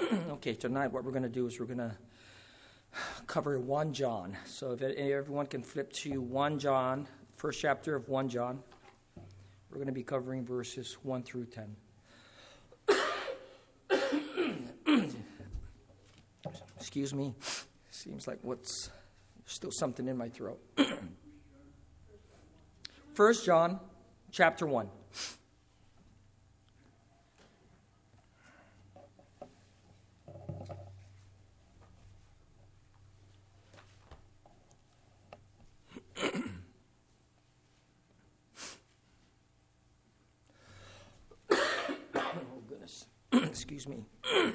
Okay, tonight what we're going to do is we're going to cover 1 John. So if everyone can flip to 1 John, first chapter of 1 John. We're going to be covering verses 1 through 10. Excuse me. Seems like still something in my throat. 1 John chapter 1. Excuse me. Okay.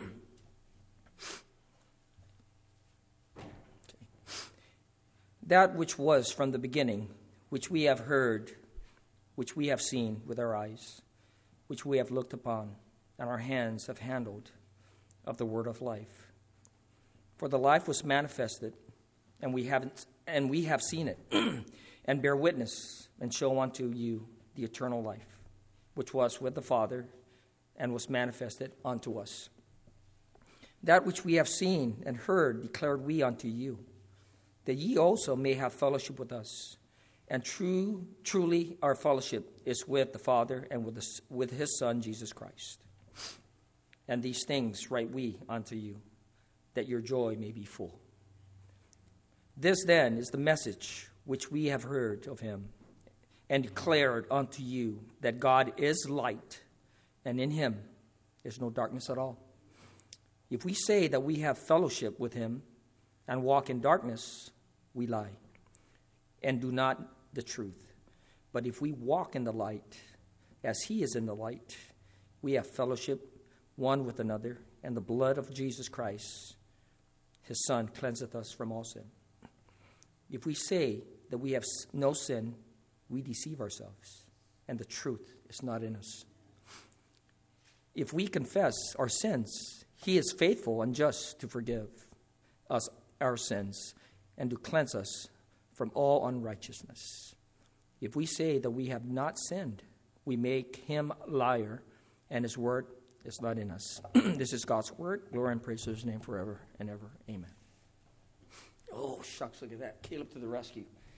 That which was from the beginning, which we have heard, which we have seen with our eyes, which we have looked upon, and our hands have handled of the word of life. For the life was manifested, and we have seen it, and bear witness, and show unto you the eternal life, which was with the Father, and was manifested unto us. That which we have seen and heard declared we unto you, that ye also may have fellowship with us. And truly our fellowship is with the Father and with his Son, Jesus Christ. And these things write we unto you, that your joy may be full. This then is the message which we have heard of him, and declared unto you, that God is light, and in him is no darkness at all. If we say that we have fellowship with him and walk in darkness, we lie and do not the truth. But if we walk in the light, as he is in the light, we have fellowship one with another, and the blood of Jesus Christ, his Son, cleanseth us from all sin. If we say that we have no sin, we deceive ourselves, and the truth is not in us. If we confess our sins, he is faithful and just to forgive us our sins and to cleanse us from all unrighteousness. If we say that we have not sinned, we make him a liar, and his word is not in us. This is God's word. Glory and praise to his name forever and ever. Amen. Oh, shucks, look at that. Caleb to the rescue.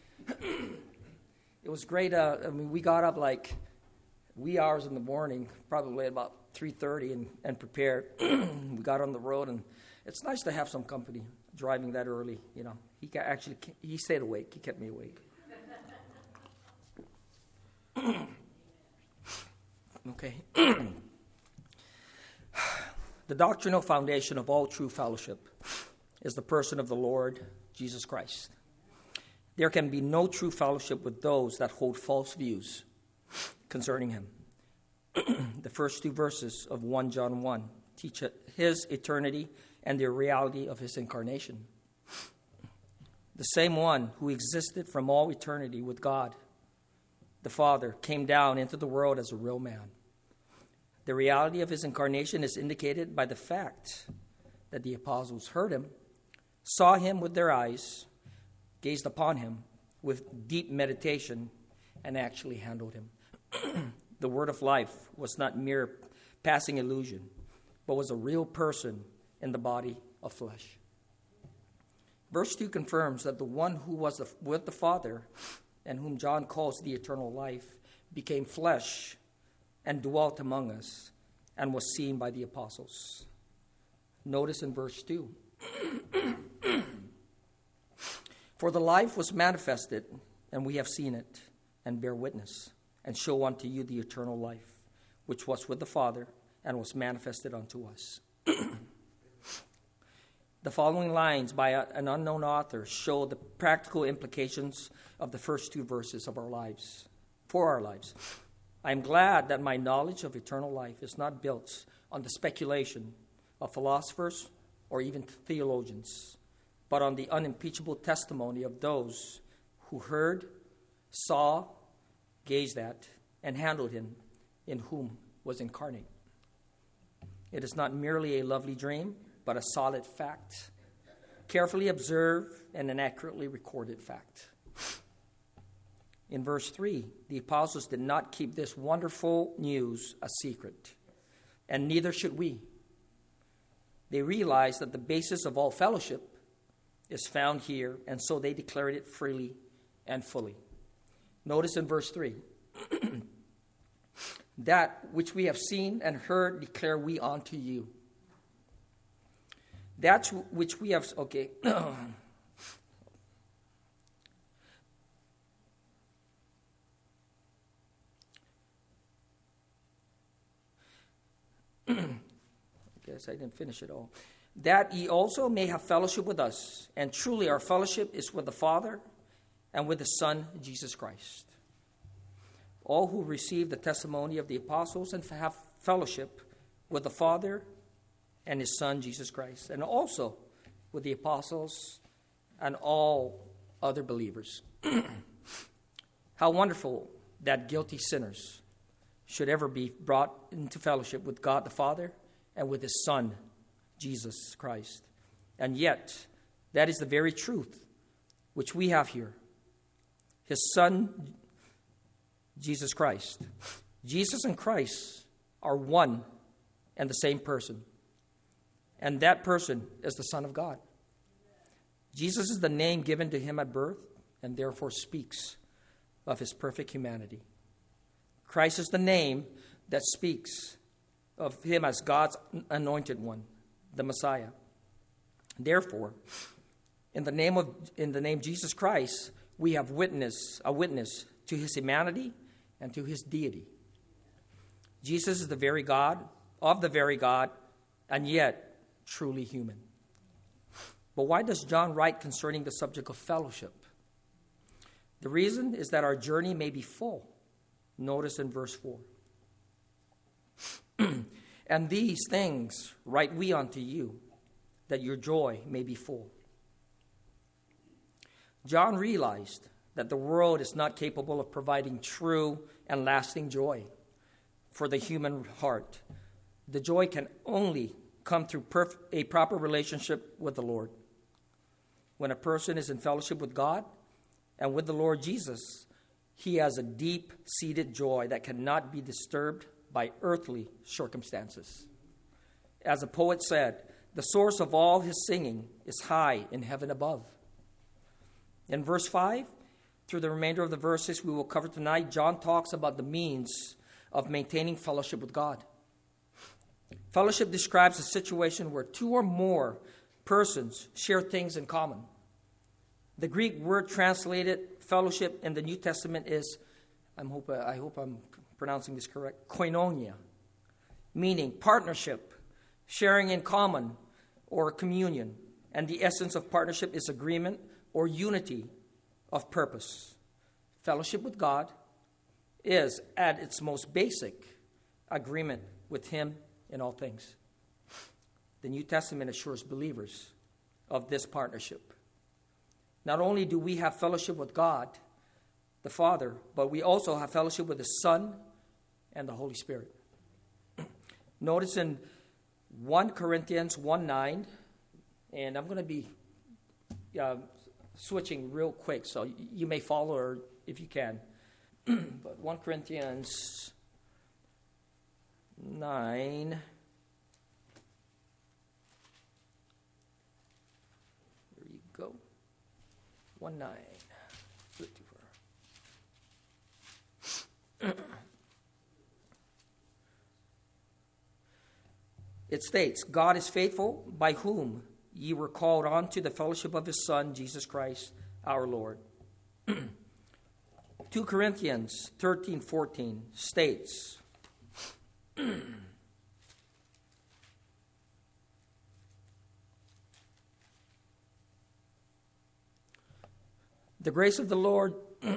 It was great. We got up like wee hours in the morning, probably about 3:30, and prepared. We got on the road, and it's nice to have some company driving that early. You know, he stayed awake. He kept me awake. Okay. The doctrinal foundation of all true fellowship is the person of the Lord Jesus Christ. There can be no true fellowship with those that hold false views concerning him. The first two verses of 1 John 1 teach his eternity and the reality of his incarnation. The same one who existed from all eternity with God, the Father, came down into the world as a real man. The reality of his incarnation is indicated by the fact that the apostles heard him, saw him with their eyes, gazed upon him with deep meditation, and actually handled him. The word of life was not mere passing illusion, but was a real person in the body of flesh. Verse 2 confirms that the one who was with the Father, and whom John calls the eternal life, became flesh and dwelt among us and was seen by the apostles. Notice in verse 2. For the life was manifested, and we have seen it, and bear witness, and show unto you the eternal life, which was with the Father, and was manifested unto us. The following lines by an unknown author show the practical implications of the first two verses of our lives, for our lives. I am glad that my knowledge of eternal life is not built on the speculation of philosophers or even theologians, but on the unimpeachable testimony of those who heard, saw, gazed at, and handled him, in whom was incarnate. It is not merely a lovely dream, but a solid fact, carefully observed and an accurately recorded fact. In verse 3, the apostles did not keep this wonderful news a secret, and neither should we. They realized that the basis of all fellowship is found here, and so they declared it freely and fully. Notice in verse 3, that which we have seen and heard declare we unto you. That which we have, okay. I guess I didn't finish it all. That ye also may have fellowship with us. And truly our fellowship is with the Father and with the Son, Jesus Christ. All who receive the testimony of the apostles and have fellowship with the Father and his Son, Jesus Christ. And also with the apostles and all other believers. How wonderful that guilty sinners should ever be brought into fellowship with God the Father and with his Son, Jesus Christ. And yet, that is the very truth which we have here. His Son, Jesus Christ. Jesus and Christ are one and the same person. And that person is the Son of God. Jesus is the name given to him at birth and therefore speaks of his perfect humanity. Christ is the name that speaks of him as God's anointed one, the Messiah. Therefore, in the name Jesus Christ, we have a witness to his humanity and to his deity. Jesus is the very God, of the very God, and yet truly human. But why does John write concerning the subject of fellowship? The reason is that our journey may be full. Notice in verse 4. And these things write we unto you, that your joy may be full. John realized that the world is not capable of providing true and lasting joy for the human heart. The joy can only come through a proper relationship with the Lord. When a person is in fellowship with God and with the Lord Jesus, he has a deep-seated joy that cannot be disturbed by earthly circumstances. As a poet said, the source of all his singing is high in heaven above. In verse 5, through the remainder of the verses we will cover tonight, John talks about the means of maintaining fellowship with God. Fellowship describes a situation where two or more persons share things in common. The Greek word translated fellowship in the New Testament is, I hope I'm pronouncing this correct, koinonia, meaning partnership, sharing in common, or communion. And the essence of partnership is agreement or unity of purpose. Fellowship with God is, at its most basic, agreement with him in all things. The New Testament assures believers of this partnership. Not only do we have fellowship with God, the Father, but we also have fellowship with the Son and the Holy Spirit. Notice in 1 Corinthians 1:9, and I'm going to be switching real quick, so you may follow or if you can. But 1 Corinthians 9. There you go. 1:9. Flip too far. It states, God is faithful, by whom ye were called unto the fellowship of his Son, Jesus Christ, our Lord. 2 Corinthians 13:14 states, the grace of the Lord,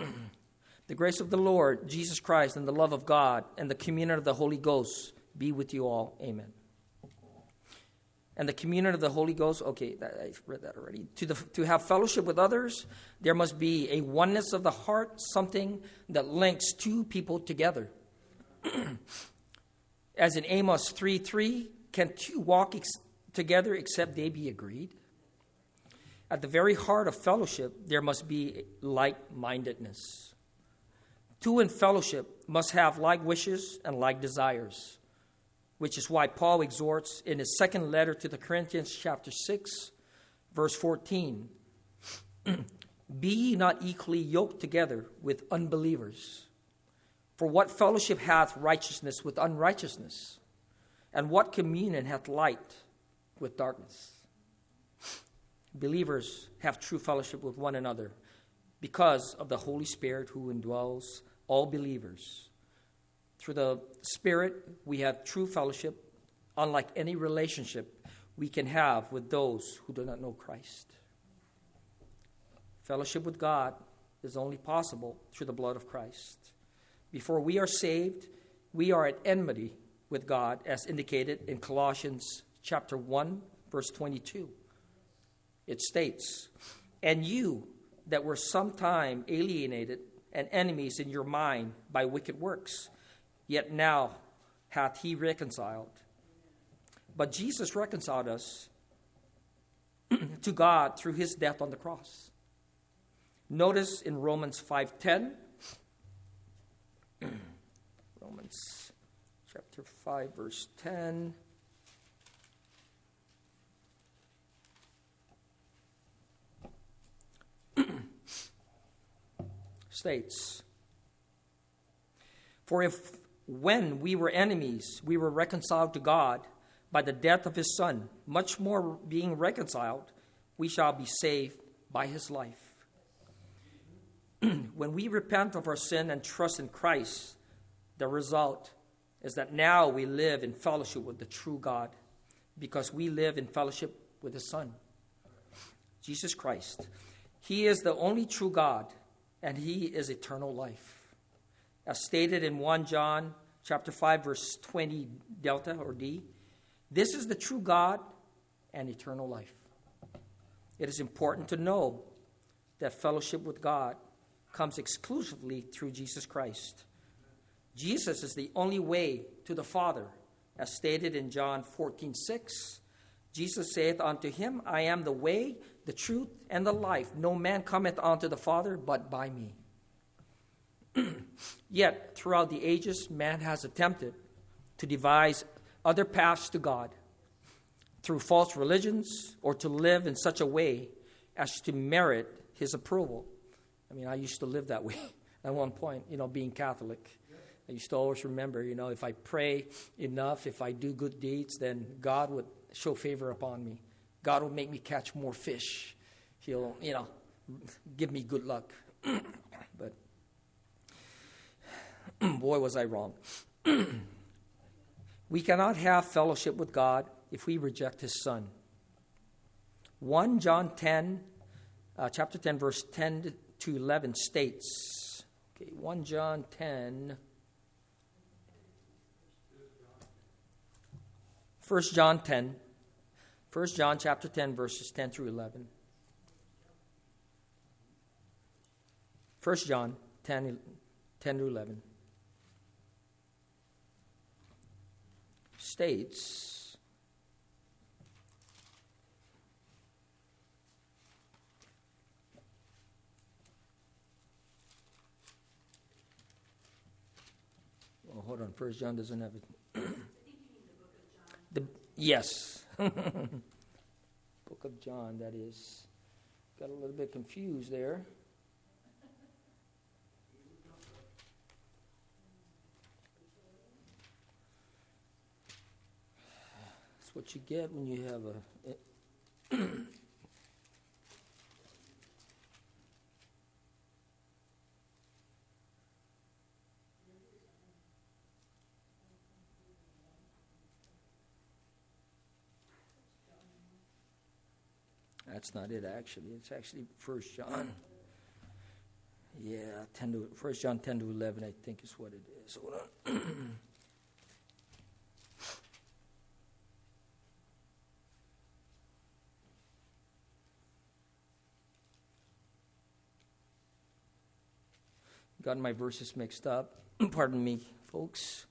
Jesus Christ, and the love of God, and the communion of the Holy Ghost be with you all. Amen. And the communion of the Holy Ghost, okay, I've read that already. To have fellowship with others, there must be a oneness of the heart, something that links two people together. As in Amos 3:3, can two walk together except they be agreed? At the very heart of fellowship, there must be like-mindedness. Two in fellowship must have like wishes and like desires. which is why Paul exhorts in his second letter to the Corinthians, chapter 6, verse 14, be ye not equally yoked together with unbelievers. For what fellowship hath righteousness with unrighteousness? And what communion hath light with darkness? Believers have true fellowship with one another because of the Holy Spirit who indwells all believers. Through the Spirit, we have true fellowship, unlike any relationship we can have with those who do not know Christ. Fellowship with God is only possible through the blood of Christ. Before we are saved, we are at enmity with God, as indicated in Colossians chapter 1, verse 22. It states, and you that were sometime alienated and enemies in your mind by wicked works, yet now hath he reconciled. But Jesus reconciled us to God through his death on the cross. Notice in Romans 5:10, Romans chapter 5, verse 10. States, for if when we were enemies, we were reconciled to God by the death of his Son, much more being reconciled, we shall be saved by his life. When we repent of our sin and trust in Christ, the result is that now we live in fellowship with the true God because we live in fellowship with his Son, Jesus Christ. He is the only true God, and he is eternal life. As stated in 1 John chapter 5, verse 20, delta or D, this is the true God and eternal life. It is important to know that fellowship with God comes exclusively through Jesus Christ. Jesus is the only way to the Father, as stated in John 14:6. Jesus saith unto him, I am the way, the truth, and the life. No man cometh unto the Father but by me. Yet, throughout the ages, man has attempted to devise other paths to God through false religions or to live in such a way as to merit his approval. I mean, I used to live that way at one point, being Catholic. I used to always remember, if I pray enough, if I do good deeds, then God would show favor upon me. God will make me catch more fish. He'll, give me good luck. But, boy, was I wrong. We cannot have fellowship with God if we reject his Son. 1 John 10, chapter 10, verse 10 to 11 states, 1 John 10, 1 John 10, 1 John chapter 10, verses 10 through 11. 1 John 10 to 11 states, well, hold on, 1 John doesn't have it. Yes. Book of John, that is. Got a little bit confused there. That's what you get when you have a... That's not it, actually. It's actually 1 John. Yeah, 1 John 10 to 11, I think is what it is. Hold on. Got my verses mixed up. Pardon me, folks.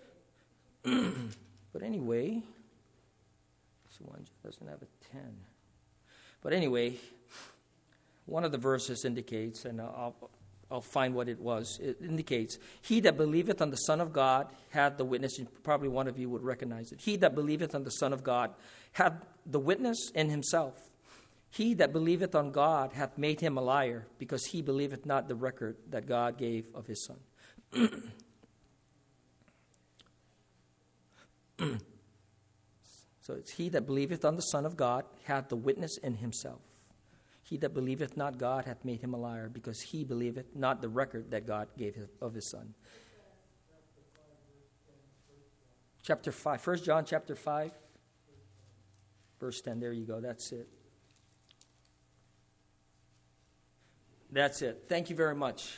But anyway, this one doesn't have a 10. But anyway, one of the verses indicates, and I'll I'll find what it was. It indicates, he that believeth on the Son of God hath the witness. Probably one of you would recognize it. He that believeth on the Son of God hath the witness in himself. He that believeth on God hath made him a liar, because he believeth not the record that God gave of his Son. So it's he that believeth on the Son of God hath the witness in himself. He that believeth not God hath made him a liar, because he believeth not the record that God gave of his Son. Chapter 5, 1 John chapter 5, verse 10. There you go. That's it. That's it. Thank you very much.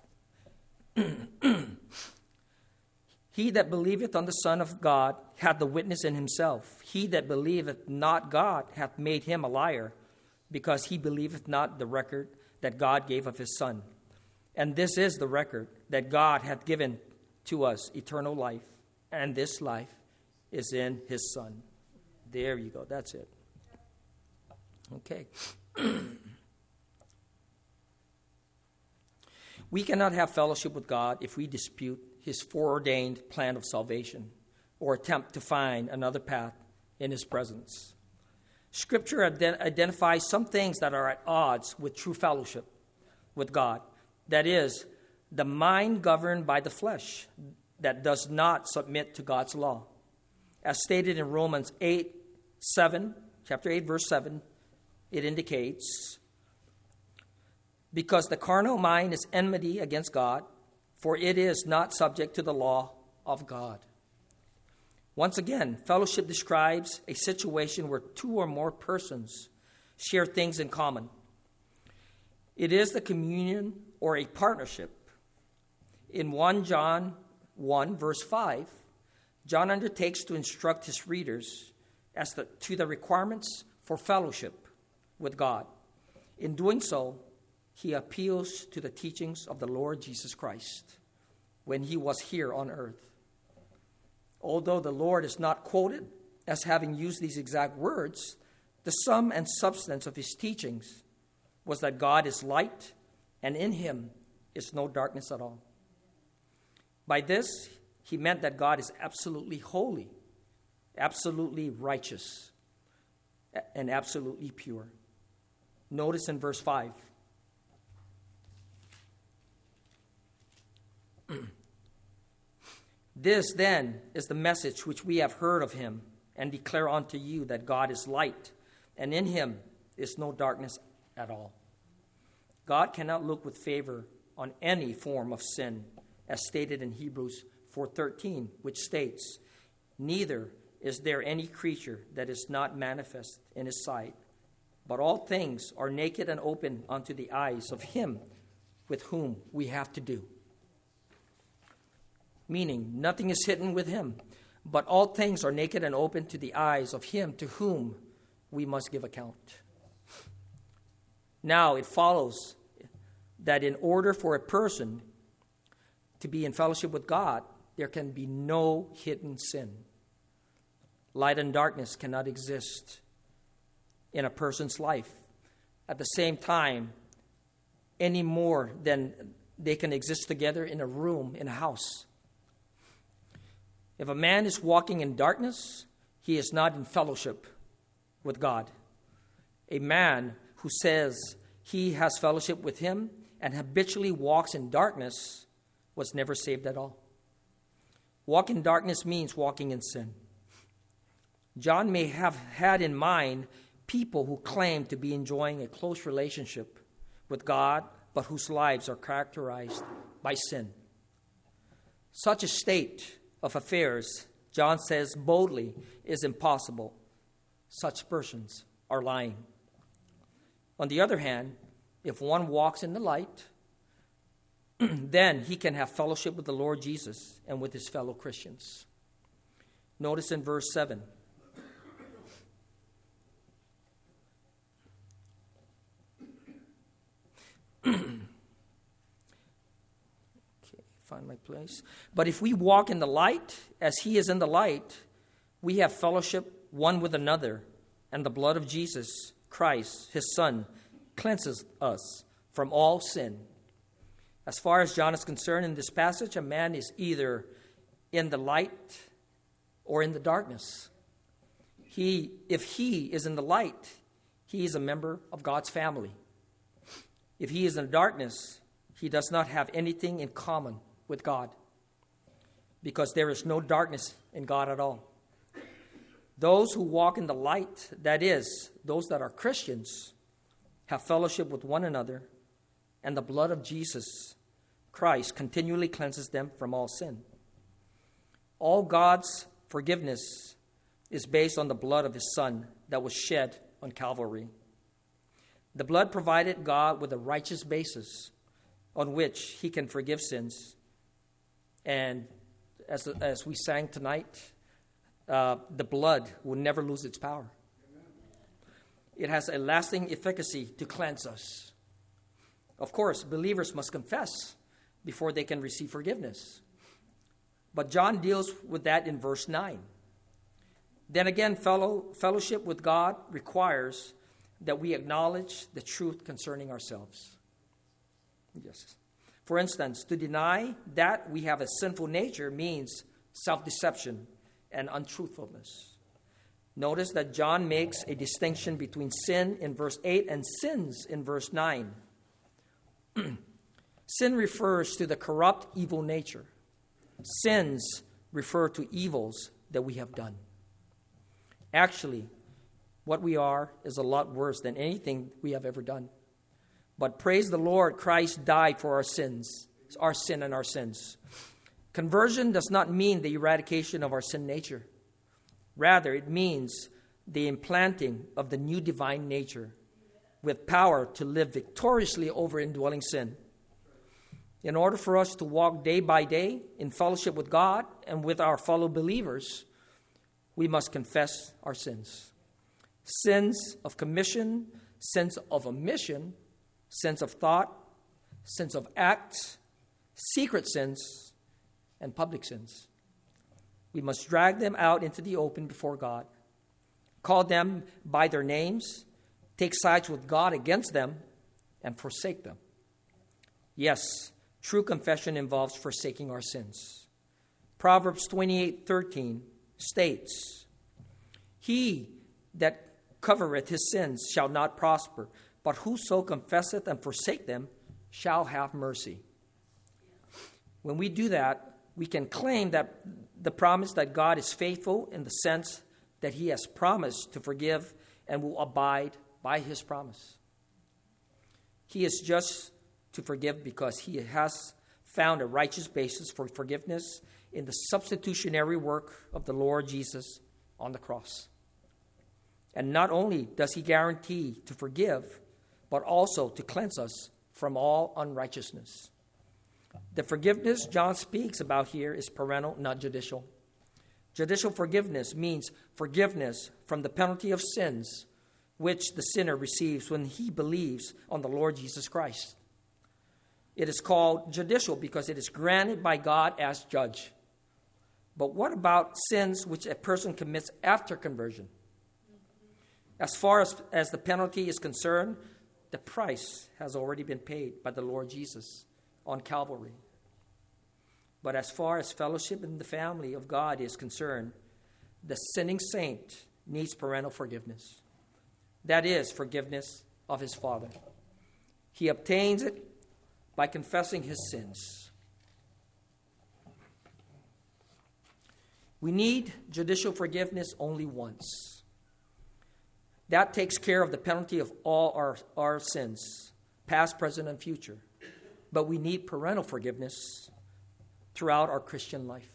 He that believeth on the Son of God hath the witness in himself. He that believeth not God hath made him a liar, because he believeth not the record that God gave of his Son. And this is the record, that God hath given to us eternal life, and this life is in his Son. There you go. That's it. Okay. We cannot have fellowship with God if we dispute his foreordained plan of salvation or attempt to find another path in his presence. Scripture identifies some things that are at odds with true fellowship with God. That is, the mind governed by the flesh that does not submit to God's law. As stated in Romans 8:7, chapter 8, verse 7, it indicates, because the carnal mind is enmity against God, for it is not subject to the law of God. Once again, fellowship describes a situation where two or more persons share things in common. It is the communion or a partnership. In 1 John 1, verse 5, John undertakes to instruct his readers as to the requirements for fellowship with God. In doing so, he appeals to the teachings of the Lord Jesus Christ when he was here on earth. Although the Lord is not quoted as having used these exact words, the sum and substance of his teachings was that God is light, and in him is no darkness at all. By this, he meant that God is absolutely holy, absolutely righteous, and absolutely pure. Notice in verse 5. This, then, is the message which we have heard of him, and declare unto you, that God is light, and in him is no darkness at all. God cannot look with favor on any form of sin, as stated in Hebrews 4:13, which states, neither is there any creature that is not manifest in his sight, but all things are naked and open unto the eyes of him with whom we have to do. Meaning, nothing is hidden with him, but all things are naked and open to the eyes of him to whom we must give account. Now, it follows that in order for a person to be in fellowship with God, there can be no hidden sin. Light and darkness cannot exist in a person's life at the same time any more than they can exist together in a room, in a house. If a man is walking in darkness, he is not in fellowship with God. A man who says he has fellowship with him and habitually walks in darkness was never saved at all. Walk in darkness means walking in sin. John may have had in mind people who claim to be enjoying a close relationship with God, but whose lives are characterized by sin. Such a state of affairs, John says boldly, is impossible. Such persons are lying. On the other hand, if one walks in the light, then he can have fellowship with the Lord Jesus and with his fellow Christians. Notice in verse 7. Find my place. But if we walk in the light, as he is in the light, we have fellowship one with another, and the blood of Jesus Christ, his Son, cleanses us from all sin. As far as John is concerned in this passage, a man is either in the light or in the darkness. If he is in the light, he is a member of God's family. If he is in darkness, he does not have anything in common with God, because there is no darkness in God at all. Those who walk in the light, that is, those that are Christians, have fellowship with one another, and the blood of Jesus Christ continually cleanses them from all sin. All God's forgiveness is based on the blood of his Son that was shed on Calvary. The blood provided God with a righteous basis on which he can forgive sins. And as we sang tonight, the blood will never lose its power. It has a lasting efficacy to cleanse us. Of course, believers must confess before they can receive forgiveness. But John deals with that in verse 9. Then again, fellowship with God requires that we acknowledge the truth concerning ourselves. Yes. For instance, to deny that we have a sinful nature means self-deception and untruthfulness. Notice that John makes a distinction between sin in verse 8 and sins in verse 9. Sin refers to the corrupt, evil nature. Sins refer to evils that we have done. Actually, what we are is a lot worse than anything we have ever done. But praise the Lord, Christ died for our sins, our sin and our sins. Conversion does not mean the eradication of our sin nature. Rather, it means the implanting of the new divine nature with power to live victoriously over indwelling sin. In order for us to walk day by day in fellowship with God and with our fellow believers, we must confess our sins. Sins of commission, sins of omission, sins of thought, sins of act, secret sins, and public sins. We must drag them out into the open before God, call them by their names, take sides with God against them, and forsake them. Yes, true confession involves forsaking our sins. Proverbs 28:13 states, "He that covereth his sins shall not prosper, but whoso confesseth and forsake them shall have mercy." When we do that, we can claim that the promise that God is faithful in the sense that he has promised to forgive and will abide by his promise. He is just to forgive because he has found a righteous basis for forgiveness in the substitutionary work of the Lord Jesus on the cross. And not only does he guarantee to forgive, but also to cleanse us from all unrighteousness. The forgiveness John speaks about here is parental, not judicial. Judicial forgiveness means forgiveness from the penalty of sins which the sinner receives when he believes on the Lord Jesus Christ. It is called judicial because it is granted by God as judge. But what about sins which a person commits after conversion? As far as the penalty is concerned, the price has already been paid by the Lord Jesus on Calvary. But as far as fellowship in the family of God is concerned, the sinning saint needs parental forgiveness. That is, forgiveness of his father. He obtains it by confessing his sins. We need judicial forgiveness only once. That takes care of the penalty of all our sins, past, present, and future. But we need parental forgiveness throughout our Christian life.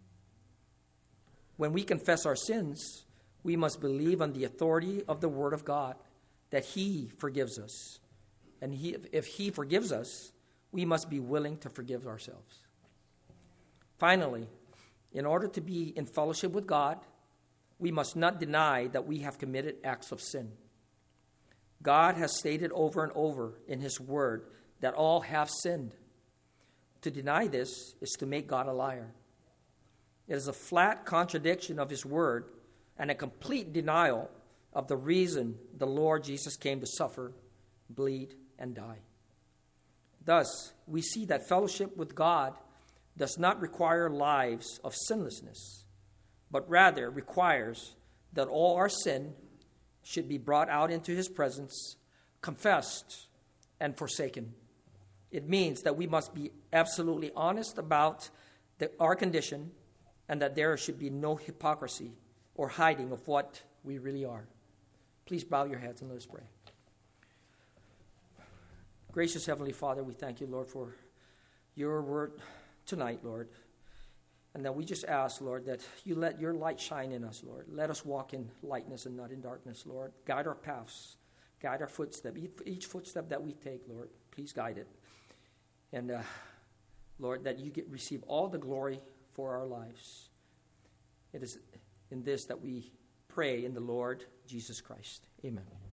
When we confess our sins, we must believe on the authority of the Word of God that he forgives us. And if he forgives us, we must be willing to forgive ourselves. Finally, in order to be in fellowship with God, we must not deny that we have committed acts of sin. God has stated over and over in his word that all have sinned. To deny this is to make God a liar. It is a flat contradiction of his word and a complete denial of the reason the Lord Jesus came to suffer, bleed, and die. Thus, we see that fellowship with God does not require lives of sinlessness, but rather requires that all our sin should be brought out into his presence, confessed, and forsaken. It means that we must be absolutely honest about our condition, and that there should be no hypocrisy or hiding of what we really are. Please bow your heads and let us pray. Gracious Heavenly Father, we thank you, Lord, for your word tonight, Lord. And that we just ask, Lord, that you let your light shine in us, Lord. Let us walk in lightness and not in darkness, Lord. Guide our paths. Guide our footsteps. Each footstep that we take, Lord, please guide it. And, Lord, that you receive all the glory for our lives. It is in this that we pray in the Lord Jesus Christ. Amen.